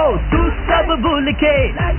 तू सब भूल के।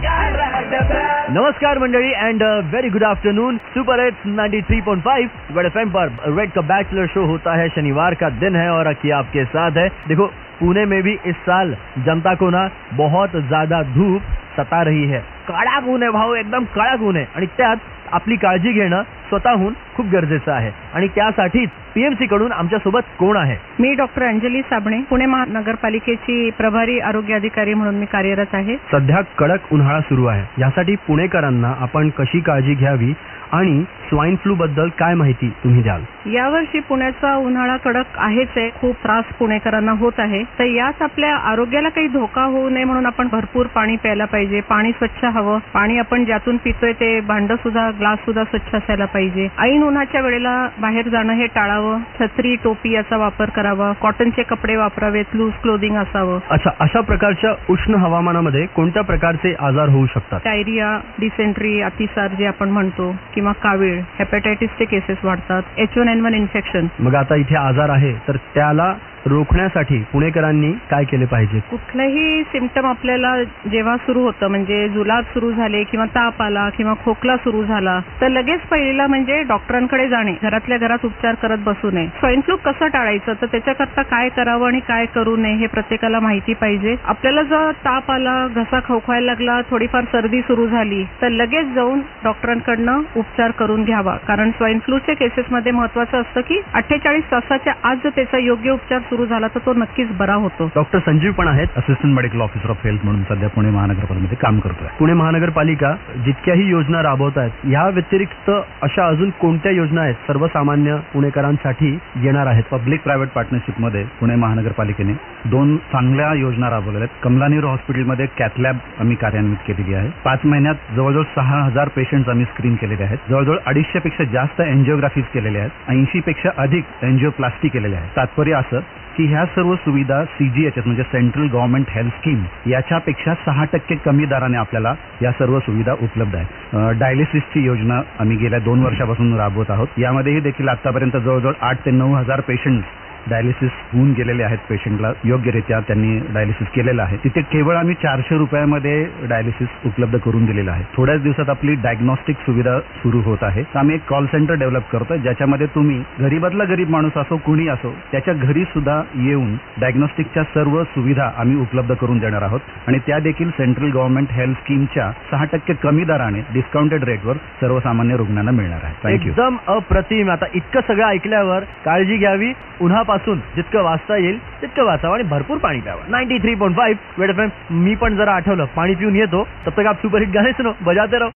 नमस्कार मंडळी and very good afternoon. Super hits 93.5 red FM पर रेड का बैचलर शो होता है। शनिवार का दिन है और अकी आपके साथ है। देखो पुणे में भी इस साल जनता को ना बहुत ज्यादा धूप सता रही है। कडक ऊन आहे भाऊ, एकदम कडक ऊन आहे आणि त्यात आपली काळजी घेणं स्वतःहून खूप गरजेचं आहे आणि त्यासाठीच पीएमसी कडून आमच्या सोबत कोण आहे? मी डॉक्टर अंजली साबणे, पुणे महानगरपालिकेची प्रभारी आरोग्य अधिकारी म्हणून मी कार्यरत आहे। सध्या कडक उन्हाळा सुरू आहे, यासाठी पुणेकरांना आपण कशी काळजी घ्यावी आणि स्वाईन फ्लू बद्दल काय माहिती तुम्ही द्याल? यावर्षी पुण्याचा उन्हाळा कडक आहेच आहे, खूप त्रास पुणेकरांना होत आहे। तर यात आपल्या आरोग्याला काही धोका होऊ नये म्हणून आपण भरपूर पाणी प्यायला पाहिजे। पाणी स्वच्छ हवं, पाणी आपण ज्यातून पितोय ते भांड सुद्धा ग्लास सुद्धा स्वच्छ असायला पाहिजे। ऐन उन्हाच्या वेळेला बाहेर जाणं हे टाळावं। छत्री टोपी याचा वापर करावा, कॉटनचे कपडे वापरावेत, लूज क्लोथिंग असावं। अच्छा, अशा प्रकारच्या उष्ण हवामानामध्ये कोणत्या प्रकारचे आजार होऊ शकतात? डायरिया, डिसेंट्री, अतिसार जे आपण म्हणतो किंवा कावीळ, हेपॅटायटिसचे केसेस वाढतात, H1N1 इन्फेक्शन। मग आता इथे आजार आहे तर त्याला रोखण्यासाठी पुणेकरांनी काय केले पाहिजे? कुठलंही सिम्पटम आपल्याला जेव्हा सुरू होतं, म्हणजे जुलाब सुरू झाले किंवा ताप आला किंवा खोकला सुरू झाला तर लगेच पहिला म्हणजे डॉक्टरांकडे जाणे, घरातल्या घरात उपचार करत बसू नये। स्वाईन फ्लू कसं टाळायचं तर त्याच्याकरता काय करावं आणि काय करू नये हे प्रत्येकाला माहिती पाहिजे। आपल्याला जर ताप आला, घसा खवखायला लागला, थोडीफार सर्दी सुरू झाली तर लगेच जाऊन डॉक्टरांकडनं उपचार करून घ्यावा, कारण स्वाईन फ्लूच्या केसेसमध्ये महत्वाचं असतं की 48 तासाच्या आत जर त्याचा योग्य उपचार सुरू झाला तर तो नक्कीच बरा होतो। डॉक्टर संजीव पण आहेत, assistant medical officer of health म्हणून सध्या पुणे महानगरपालिकेमध्ये काम करतोय। पुणे महानगरपालिका जितक्याही योजना राबवत आहेत या व्यतिरिक्त अशा अजून कोणत्या योजना आहेत सर्वसामान्य पुणेकरांसाठी येणार आहेत? पब्लिक प्रायव्हेट पार्टनरशिप मध्ये पुणे महानगरपालिकेने 2 चांगल्या योजना राबवलेल्या आहेत। कमला नेहरू हॉस्पिटलमध्ये कॅथ लॅब आम्ही कार्यान्वित केलेली आहे। 5 महिन्यात जवळजवळ 6000 पेशंट्स आम्ही स्क्रीन केलेले आहेत। जवळजवळ 250 पेक्षा जास्त एन्जिओग्राफीज केलेल्या आहेत। 80 पेक्षा अधिक एन्जिओप्लास्टी केलेल्या आहेत। तात्पर्य असं की ह्या सर्व सुविधा CGHS म्हणजे सेंट्रल गव्हर्नमेंट हेल्थ स्कीम याच्यापेक्षा 6% कमी दराने आपल्याला या सर्व सुविधा उपलब्ध आहेत। डायलिसिसची योजना आम्ही गेल्या 2 वर्षापासून राबवत आहोत। यामध्येही देखील आतापर्यंत जवळजवळ 8 ते 9000 पेशंट्स डायलिसिस होऊन गेलेले आहेत। पेशंटला योग्यरित्या त्यांनी डायलिसिस केलेलं आहे। तिथे केवळ आम्ही 400 रुपयामध्ये डायलिसिस उपलब्ध करून दिलेलं आहे। थोड्याच दिवसात आपली डायग्नोस्टिक सुविधा सुरू होत आहे। आम्ही एक कॉल सेंटर डेव्हलप करतोय ज्याच्यामध्ये तुम्ही गरीबातला गरीब माणूस असो कुणी असो त्याच्या घरी सुद्धा येऊन डायग्नोस्टिकच्या सर्व सुविधा आम्ही उपलब्ध करून देणार आहोत आणि त्या देखील सेंट्रल गव्हर्नमेंट हेल्थ स्कीमच्या 6% कमी दराने डिस्काउंटेड रेटवर सर्वसामान्य रुग्णांना मिळणार आहे। थँक्यू। एकदम अप्रतिम। आता इतकं सगळं ऐकल्यावर काळजी घ्यावी, उन्हापासून जितकं वाचता येईल तितकं वाचावं आणि भरपूर पाणी प्यावं। 93.5 रेड एफएम। मी पण जरा आठवलं पाणी पिऊन येतो, तब तक आप सुपरहिट गाने सुनो, बजाते रहो।